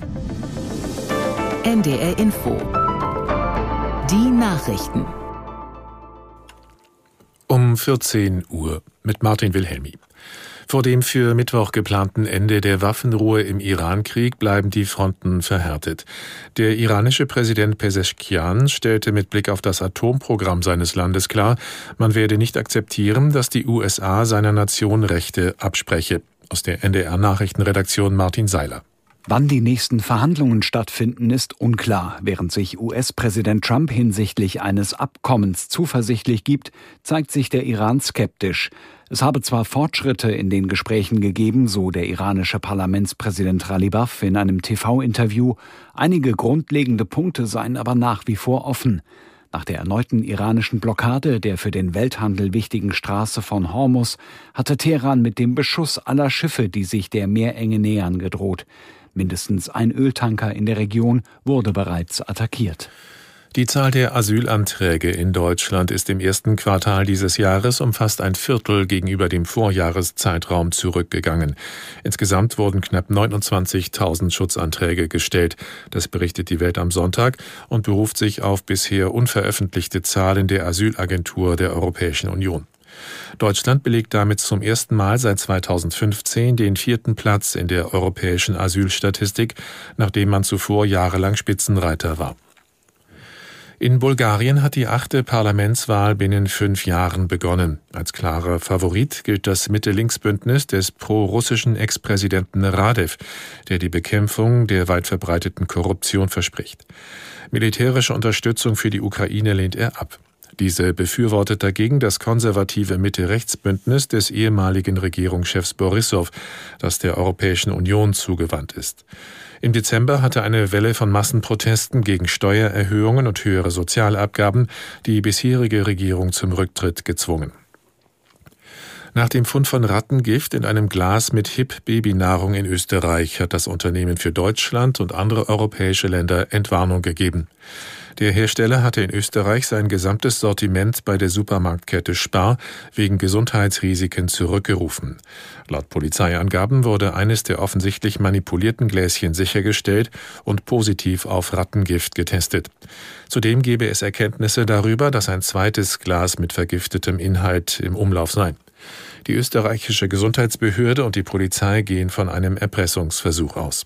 NDR Info. Die Nachrichten. Um 14 Uhr mit Martin Wilhelmi. Vor dem für Mittwoch geplanten Ende der Waffenruhe im Irankrieg bleiben die Fronten verhärtet. Der iranische Präsident Pezeshkian stellte mit Blick auf das Atomprogramm seines Landes klar, man werde nicht akzeptieren, dass die USA seiner Nation Rechte abspreche. Aus der NDR-Nachrichtenredaktion Martin Seiler. Wann die nächsten Verhandlungen stattfinden, ist unklar. Während sich US-Präsident Trump hinsichtlich eines Abkommens zuversichtlich gibt, zeigt sich der Iran skeptisch. Es habe zwar Fortschritte in den Gesprächen gegeben, so der iranische Parlamentspräsident Ghalibaf in einem TV-Interview. Einige grundlegende Punkte seien aber nach wie vor offen. Nach der erneuten iranischen Blockade der für den Welthandel wichtigen Straße von Hormuz hatte Teheran mit dem Beschuss aller Schiffe, die sich der Meerenge nähern, gedroht. Mindestens ein Öltanker in der Region wurde bereits attackiert. Die Zahl der Asylanträge in Deutschland ist im ersten Quartal dieses Jahres um fast ein Viertel gegenüber dem Vorjahreszeitraum zurückgegangen. Insgesamt wurden knapp 29.000 Schutzanträge gestellt. Das berichtet die Welt am Sonntag und beruft sich auf bisher unveröffentlichte Zahlen der Asylagentur der Europäischen Union. Deutschland belegt damit zum ersten Mal seit 2015 den 4. Platz in der europäischen Asylstatistik, nachdem man zuvor jahrelang Spitzenreiter war. In Bulgarien hat die 8. Parlamentswahl binnen 5 Jahren begonnen. Als klarer Favorit gilt das Mitte-Links-Bündnis des pro-russischen Ex-Präsidenten Radew, der die Bekämpfung der weit verbreiteten Korruption verspricht. Militärische Unterstützung für die Ukraine lehnt er ab. Diese befürwortet dagegen das konservative Mitte-Rechts-Bündnis des ehemaligen Regierungschefs Borissow, das der Europäischen Union zugewandt ist. Im Dezember hatte eine Welle von Massenprotesten gegen Steuererhöhungen und höhere Sozialabgaben die bisherige Regierung zum Rücktritt gezwungen. Nach dem Fund von Rattengift in einem Glas mit HIP-Babynahrung in Österreich hat das Unternehmen für Deutschland und andere europäische Länder Entwarnung gegeben. Der Hersteller hatte in Österreich sein gesamtes Sortiment bei der Supermarktkette Spar wegen Gesundheitsrisiken zurückgerufen. Laut Polizeiangaben wurde eines der offensichtlich manipulierten Gläschen sichergestellt und positiv auf Rattengift getestet. Zudem gebe es Erkenntnisse darüber, dass ein zweites Glas mit vergiftetem Inhalt im Umlauf sei. Die österreichische Gesundheitsbehörde und die Polizei gehen von einem Erpressungsversuch aus.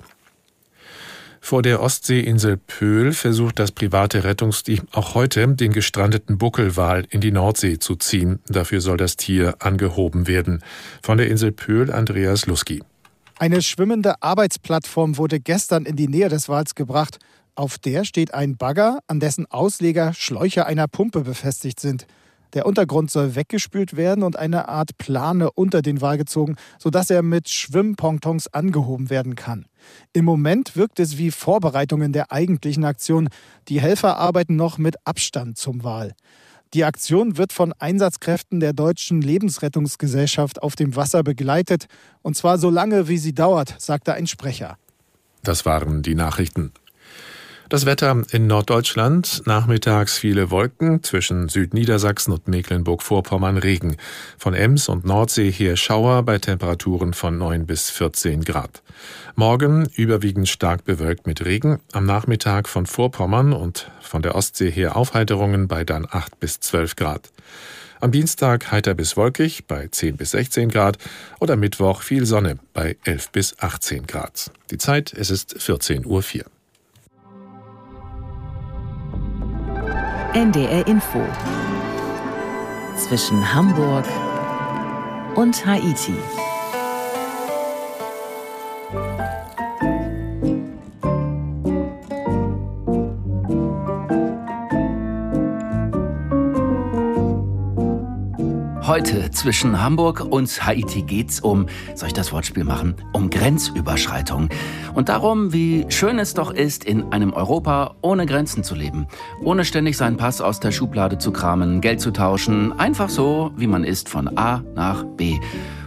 Vor der Ostseeinsel Pöhl versucht das private Rettungsteam auch heute, den gestrandeten Buckelwal in die Nordsee zu ziehen. Dafür soll das Tier angehoben werden. Von der Insel Pöhl Andreas Lusky. Eine schwimmende Arbeitsplattform wurde gestern in die Nähe des Wals gebracht. Auf der steht ein Bagger, an dessen Ausleger Schläuche einer Pumpe befestigt sind. Der Untergrund soll weggespült werden und eine Art Plane unter den Wal gezogen, sodass er mit Schwimmpontons angehoben werden kann. Im Moment wirkt es wie Vorbereitungen der eigentlichen Aktion. Die Helfer arbeiten noch mit Abstand zum Wal. Die Aktion wird von Einsatzkräften der Deutschen Lebensrettungsgesellschaft auf dem Wasser begleitet. Und zwar so lange, wie sie dauert, sagte ein Sprecher. Das waren die Nachrichten. Das Wetter in Norddeutschland, nachmittags viele Wolken, zwischen Südniedersachsen und Mecklenburg-Vorpommern Regen. Von Ems und Nordsee her Schauer bei Temperaturen von 9 bis 14 Grad. Morgen überwiegend stark bewölkt mit Regen, am Nachmittag von Vorpommern und von der Ostsee her Aufheiterungen bei dann 8 bis 12 Grad. Am Dienstag heiter bis wolkig bei 10 bis 16 Grad oder Mittwoch viel Sonne bei 11 bis 18 Grad. Die Zeit, es ist 14:04 Uhr. NDR Info. Zwischen Hamburg und Haiti. Heute zwischen Hamburg und Haiti geht's um, soll ich das Wortspiel machen, um Grenzüberschreitung. Und darum, wie schön es doch ist, in einem Europa ohne Grenzen zu leben. Ohne ständig seinen Pass aus der Schublade zu kramen, Geld zu tauschen, einfach so, wie man ist, von A nach B.